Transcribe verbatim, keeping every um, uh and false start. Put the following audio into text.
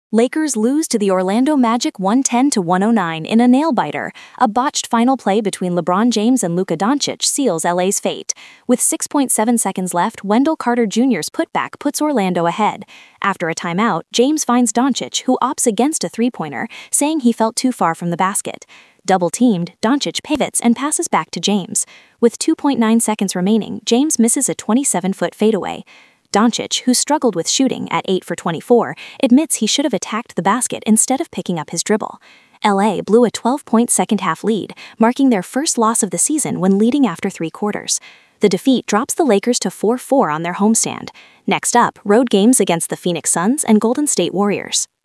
Lakers lose to the Orlando Magic one ten to one oh nine in a nail-biter. A botched final play between LeBron James and Luka Doncic seals L A's fate. With six point seven seconds left, Wendell Carter Junior's putback puts Orlando ahead. After a timeout, James finds Doncic, who opts against a three-pointer, saying he felt too far from the basket. Double-teamed, Doncic pivots and passes back to James. With two point nine seconds remaining, James misses a twenty-seven-foot fadeaway. Doncic, who struggled with shooting at eight for twenty-four, admits he should have attacked the basket instead of picking up his dribble. L A blew a twelve-point second-half lead, marking their first loss of the season when leading after three quarters. The defeat drops the Lakers to four four on their homestand. Next up, road games against the Phoenix Suns and Golden State Warriors.